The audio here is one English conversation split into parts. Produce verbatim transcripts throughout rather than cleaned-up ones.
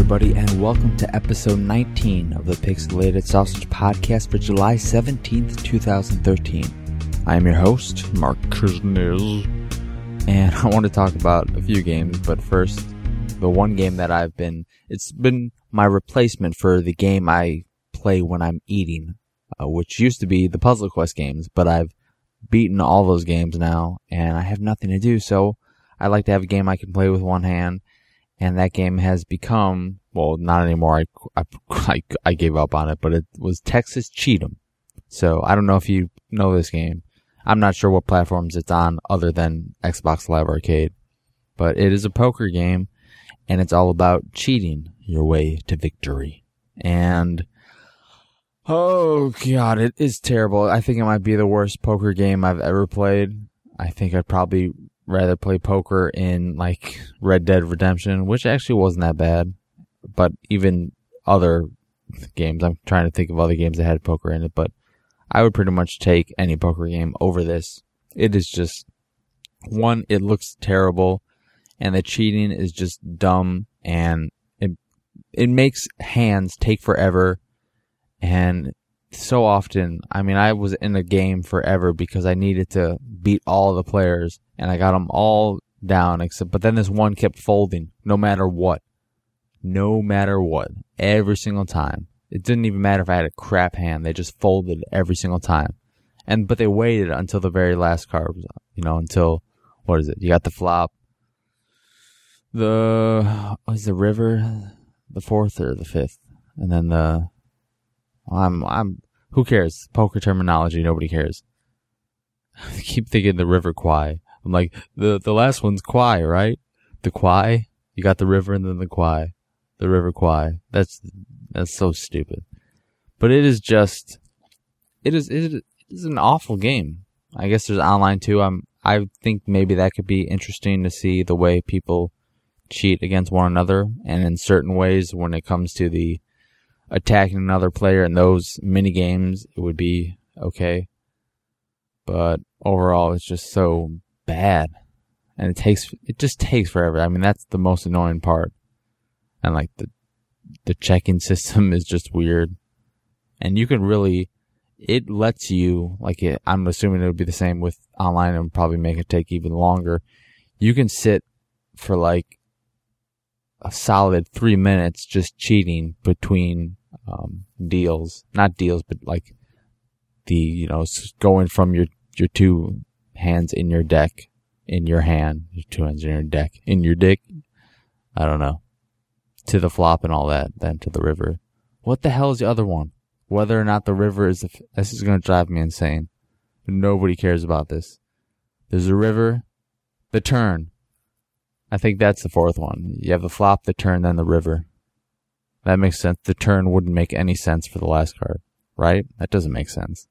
everybody, and welcome to episode nineteen of the Pixelated Sausage Podcast for July seventeenth, twenty thirteen. I am your host, Mark Kuznez, and I want to talk about a few games, but first, the one game that I've been, it's been my replacement for the game I play when I'm eating, uh, which used to be the Puzzle Quest games, but I've beaten all those games now, and I have nothing to do, so I like to have a game I can play with one hand. And that game has become, well, not anymore. I, I, I gave up on it, but it was Texas Cheat'em. So I don't know if you know this game. I'm not sure what platforms it's on other than Xbox Live Arcade. But it is a poker game, and it's all about cheating your way to victory. And, oh god, it is terrible. I think it might be the worst poker game I've ever played. I think I'd probably rather play poker in like Red Dead Redemption, which actually wasn't that bad, but even other games, I'm trying to think of other games that had poker in it, but I would pretty much take any poker game over this. It is just, one, it looks terrible, and the cheating is just dumb, and it it makes hands take forever, and so often, I mean, I was in a game forever because I needed to beat all the players, and I got them all down, except, but then this one kept folding, no matter what. No matter what. Every single time. It didn't even matter if I had a crap hand, they just folded every single time. And, but they waited until the very last card was up, you know, until, what is it? You got the flop, the, what is the river? The fourth or the fifth? And then the, I'm, I'm, who cares? Poker terminology, nobody cares. I keep thinking the river Kwai. I'm like, the, the last one's Kwai, right? The Kwai? You got the river and then the Kwai. The river Kwai. That's, that's so stupid. But it is just, it is, it is an awful game. I guess there's online too. I'm, I think maybe that could be interesting to see the way people cheat against one another. And in certain ways, when it comes to the attacking another player in those mini games, it would be okay. But overall, it's just so bad, and it takes it just takes forever. I mean, that's the most annoying part. And like the the checking system is just weird, and you can really, it lets you, like it, I'm assuming it would be the same with online and probably make it take even longer. You can sit for like a solid three minutes just cheating between um, deals, not deals, but like the, you know, going from your, your two hands in your deck, in your hand, your two hands in your deck, in your dick, I don't know, to the flop and all that, then to the river. What the hell is the other one? Whether or not the river is, the, this is going to drive me insane. Nobody cares about this. There's a river, the turn. I think that's the fourth one. You have the flop, the turn, then the river. That makes sense. The turn wouldn't make any sense for the last card, right? That doesn't make sense.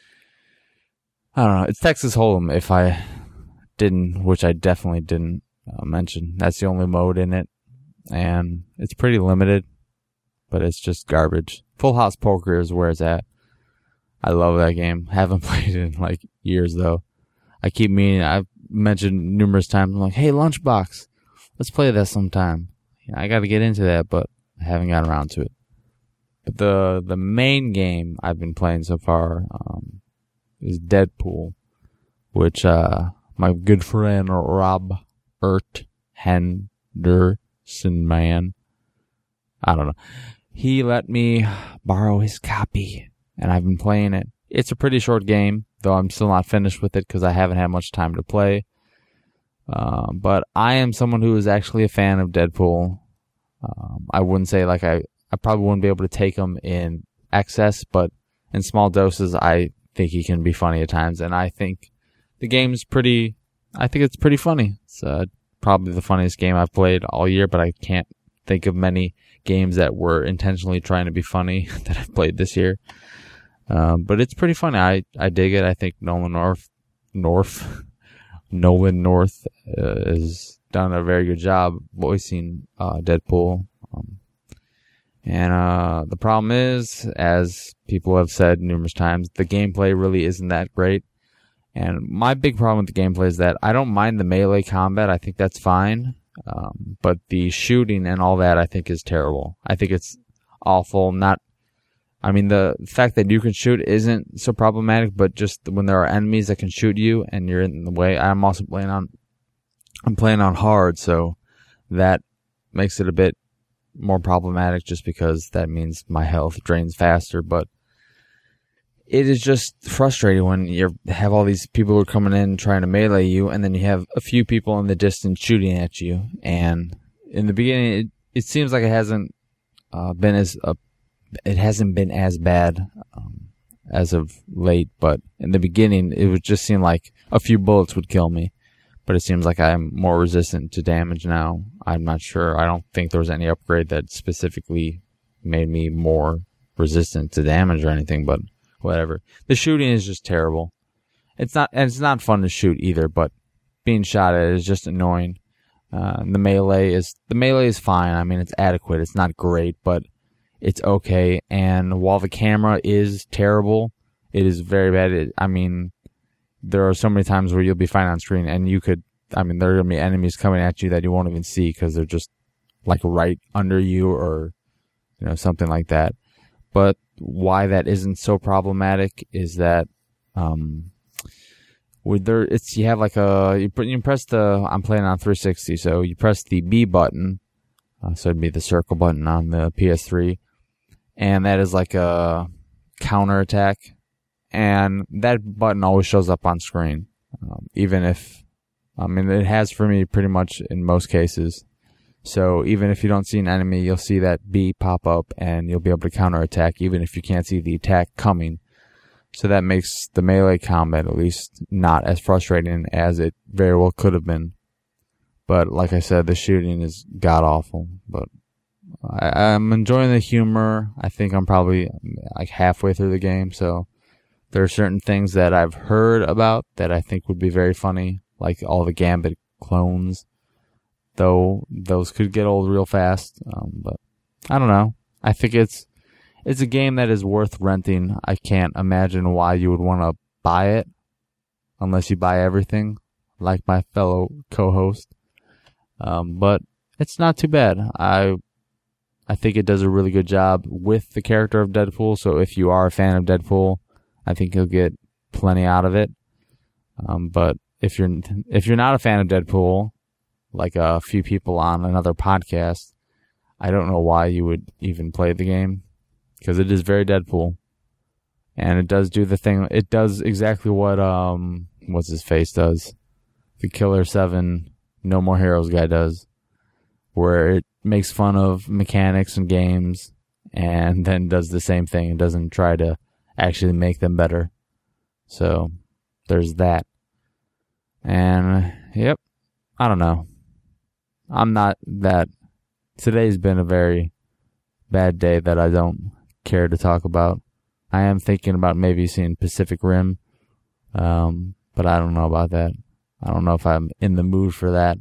I don't know. It's Texas Hold'em if I didn't, which I definitely didn't uh, mention. That's the only mode in it, and it's pretty limited, but it's just garbage. Full House Poker is where it's at. I love that game. Haven't played it in like years though. I keep meaning, I've mentioned numerous times, I'm like, hey, Lunchbox, let's play that sometime. You know, I got to get into that, but I haven't gotten around to it. But the the main game I've been playing so far um, is Deadpool, which uh, my good friend Rob Ert Henderson, man, I don't know, he let me borrow his copy, and I've been playing it. It's a pretty short game, though I'm still not finished with it because I haven't had much time to play. Uh, but I am someone who is actually a fan of Deadpool. Um, I wouldn't say like I, I probably wouldn't be able to take him in excess, but in small doses, I think he can be funny at times. And I think the game's pretty, I think it's pretty funny. It's uh, probably the funniest game I've played all year, but I can't think of many games that were intentionally trying to be funny that I've played this year. Um, but it's pretty funny. I, I dig it. I think Nolan North, North, Nolan North uh, has done a very good job voicing uh, Deadpool. Um, and uh, the problem is, as people have said numerous times, the gameplay really isn't that great. And my big problem with the gameplay is that I don't mind the melee combat. I think that's fine. Um, but the shooting and all that, I think, is terrible. I think it's awful. Not, I mean, the fact that you can shoot isn't so problematic, but just when there are enemies that can shoot you and you're in the way. I'm also playing on, I'm playing on hard, so that makes it a bit more problematic just because that means my health drains faster. But it is just frustrating when you have all these people who are coming in trying to melee you, and then you have a few people in the distance shooting at you. And in the beginning, it, it seems like it hasn't uh, been as uh, it hasn't been as bad um, as of late. But in the beginning, it would just seem like a few bullets would kill me. But it seems like I'm more resistant to damage now. I'm not sure. I don't think there was any upgrade that specifically made me more resistant to damage or anything, but whatever. The shooting is just terrible. It's not, and it's not fun to shoot either, but being shot at is just annoying. Uh, the melee is, the melee is fine. I mean, it's adequate. It's not great, but it's okay. And while the camera is terrible, it is very bad. It, I mean, there are so many times where you'll be fine on screen and you could, I mean, there are going to be enemies coming at you that you won't even see because they're just like right under you or, you know, something like that. But why that isn't so problematic is that, um, with there, it's, you have like a, you, you press the, I'm playing on three sixty, so you press the B button, uh, so it'd be the circle button on the P S three, and that is like a counter attack. And that button always shows up on screen, um, even if, I mean, it has for me pretty much in most cases. So even if you don't see an enemy, you'll see that B pop up and you'll be able to counterattack even if you can't see the attack coming. So that makes the melee combat at least not as frustrating as it very well could have been. But like I said, the shooting is god-awful. But I, I'm enjoying the humor. I think I'm probably like halfway through the game, so there are certain things that I've heard about that I think would be very funny, like all the Gambit clones, though those could get old real fast. Um, but I don't know. I think it's it's a game that is worth renting. I can't imagine why you would want to buy it unless you buy everything, like my fellow co-host. Um, but it's not too bad. I I think it does a really good job with the character of Deadpool, so if you are a fan of Deadpool, I think you'll get plenty out of it. Um, but if you're if you're not a fan of Deadpool, like a few people on another podcast, I don't know why you would even play the game, because it is very Deadpool, and it does do the thing. It does exactly what um what's his face does, the Killer Seven No More Heroes guy does, where it makes fun of mechanics and games, and then does the same thing. It doesn't try to actually make them better. So there's that. And yep, I don't know. I'm not that. Today's been a very bad day that I don't care to talk about. I am thinking about maybe seeing Pacific Rim, um, but I don't know about that. I don't know if I'm in the mood for that.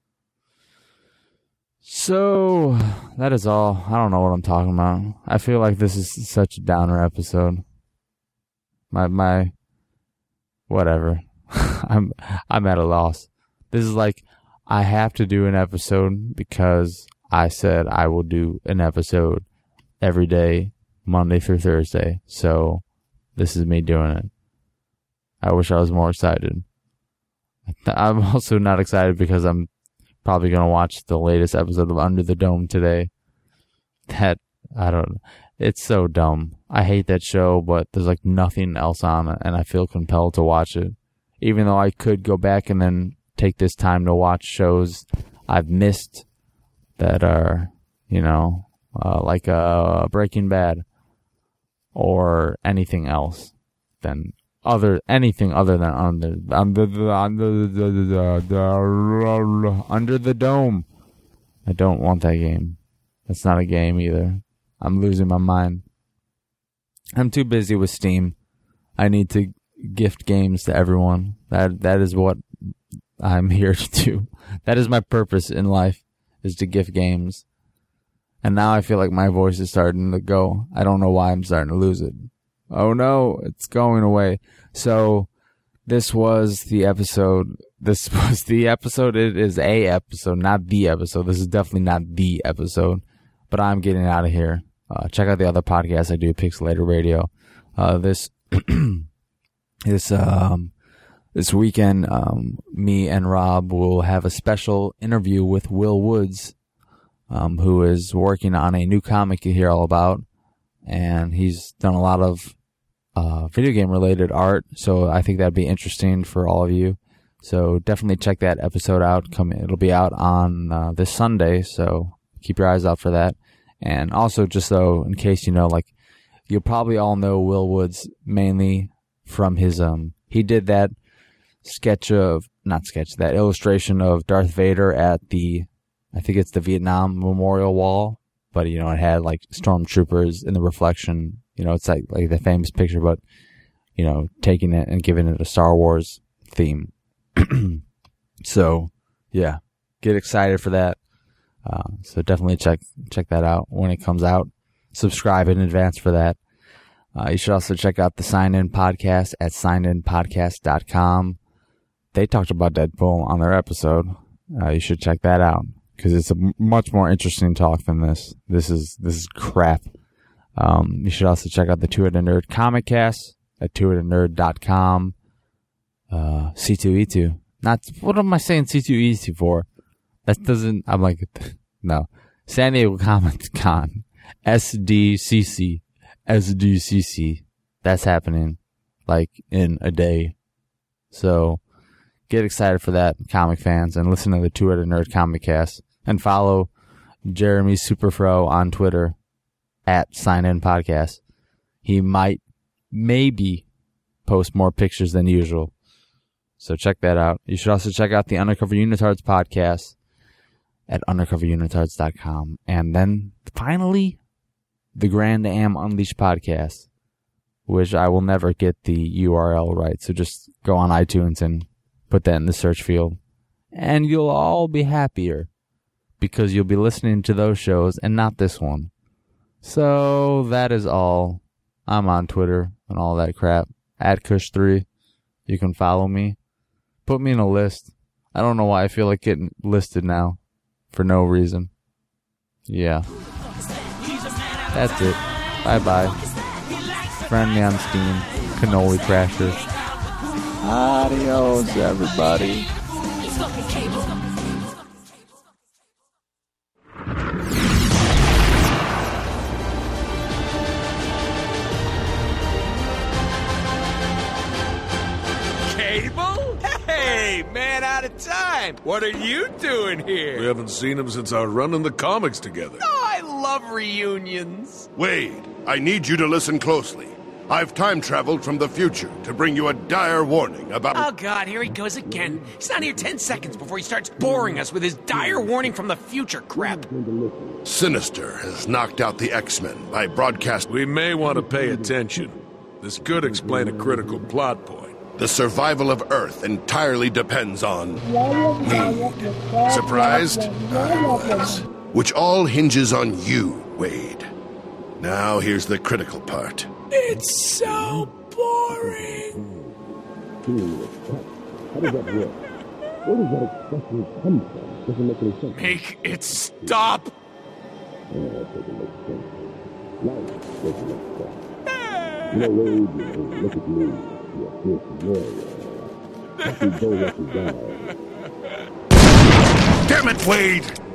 So that is all. I don't know what I'm talking about. I feel like this is such a downer episode. My my, whatever. I'm I'm at a loss. This is like, I have to do an episode because I said I will do an episode every day, Monday through Thursday. So this is me doing it. I wish I was more excited. I'm also not excited because I'm probably going to watch the latest episode of Under the Dome today. That, I don't know. It's so dumb. I hate that show, but there's like nothing else on it, and I feel compelled to watch it. Even though I could go back and then take this time to watch shows I've missed that are, you know, uh, like uh, Breaking Bad or anything else than other anything other than under under the under the, the, the Under the Dome. I don't want that game. That's not a game either. I'm losing my mind. I'm too busy with Steam. I need to gift games to everyone. That that is what I'm here to do. That is my purpose in life, is to gift games. And now I feel like my voice is starting to go. I don't know why I'm starting to lose it. Oh no, it's going away. So this was the episode this was the episode. It is a episode, not the episode. This is definitely not the episode, but I'm getting out of here. Uh, check out the other podcasts I do, Pixelated Radio. Uh, this, this, um, this weekend, um, me and Rob will have a special interview with Will Woods, um, who is working on a new comic you hear all about, and he's done a lot of uh, video game related art. So I think that'd be interesting for all of you. So definitely check that episode out. Come, it'll be out on uh, this Sunday. So keep your eyes out for that. And also, just so in case you know, like, you'll probably all know Will Woods mainly from his, um, he did that sketch of, not sketch, that illustration of Darth Vader at the, I think it's the Vietnam Memorial Wall, but, you know, it had, like, stormtroopers in the reflection, you know, it's like, like the famous picture, but, you know, taking it and giving it a Star Wars theme. So, yeah, get excited for that. Uh, so definitely check check that out when it comes out. Subscribe in advance for that. Uh, you should also check out the Sign In Podcast at sign in podcast dot com. They talked about Deadpool on their episode. Uh, you should check that out because it's a m- much more interesting talk than this. This is this is crap. Um, you should also check out the Two-Headed Nerd Comic Cast at two headed nerd dot com. Uh, C two E two. Not, what am I saying C two E two for? That doesn't, I'm like, no. San Diego Comic Con. S D C C. S D C C. That's happening, like, in a day. So, get excited for that, comic fans, and listen to the Two-Headed Nerd Comic Cast. And follow Jeremy Superfro on Twitter at Sign In Podcast. He might, maybe, post more pictures than usual. So check that out. You should also check out the Undercover Unitards podcast at undercover unitards dot com. And then, finally, the Grand Am Unleashed podcast, which I will never get the U R L right. So just go on iTunes and put that in the search field. And you'll all be happier because you'll be listening to those shows and not this one. So that is all. I'm on Twitter and all that crap. At Kush three. You can follow me. Put me in a list. I don't know why I feel like getting listed now. For no reason. Yeah. That's it. Bye-bye. Friend me on Steam. Cannoli Crashers. Adios, everybody. Cable? Hey, man out of time. What are you doing here? We haven't seen him since our run in the comics together. Oh, I love reunions. Wade, I need you to listen closely. I've time traveled from the future to bring you a dire warning about... Oh, God, here he goes again. He's not here ten seconds before he starts boring us with his dire warning from the future crap. Sinister has knocked out the X-Men by broadcast... We may want to pay attention. This could explain a critical plot point. The survival of Earth entirely depends on... need. Surprised? I was. Which all hinges on you, Wade. Now here's the critical part. It's so boring. How does that work? Where does that expression come from? Doesn't make any sense. Make it stop. Yeah, it doesn't make sense. Life doesn't make sense. You know, Wade, you know, look at me. You're a fierce warrior. Let me go let you die. Damn it, Wade!